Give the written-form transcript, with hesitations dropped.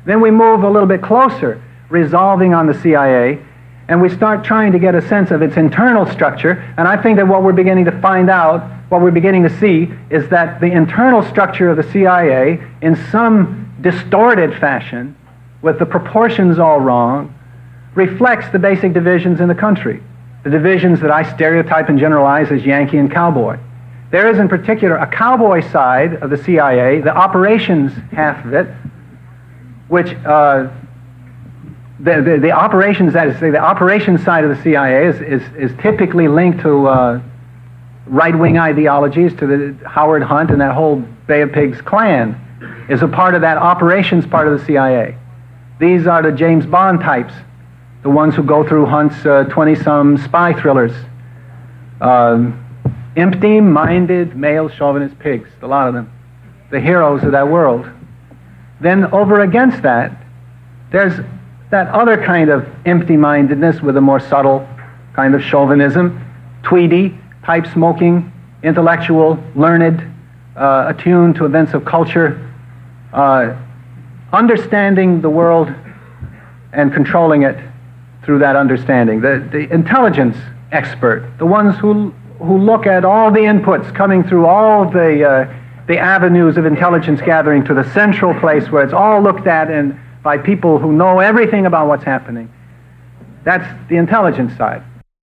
Then we move a little bit closer, resolving on the CIA, and we start trying to get a sense of its internal structure. And I think that what we're beginning to find out, what we're beginning to see, is that the internal structure of the CIA, in some distorted fashion, with the proportions all wrong, reflects the basic divisions in the country, the divisions that I stereotype and generalize as Yankee and cowboy. There is in particular a cowboy side of the CIA, the operations half of it, which the operations, that is, the operations side of the CIA is typically linked to right-wing ideologies, to the Howard Hunt and that whole Bay of Pigs clan is a part of that operations part of the CIA. These are the James Bond types, the ones who go through Hunt's 20-some spy thrillers. Empty-minded, male chauvinist pigs, a lot of them, the heroes of that world. Then over against that, there's that other kind of empty-mindedness with a more subtle kind of chauvinism, Tweedy, pipe-smoking, intellectual, learned, attuned to events of culture, understanding the world and controlling it through that understanding. The intelligence expert, the ones who look at all the inputs coming through all the avenues of intelligence gathering to the central place where it's all looked at and by people who know everything about what's happening. That's the intelligence side.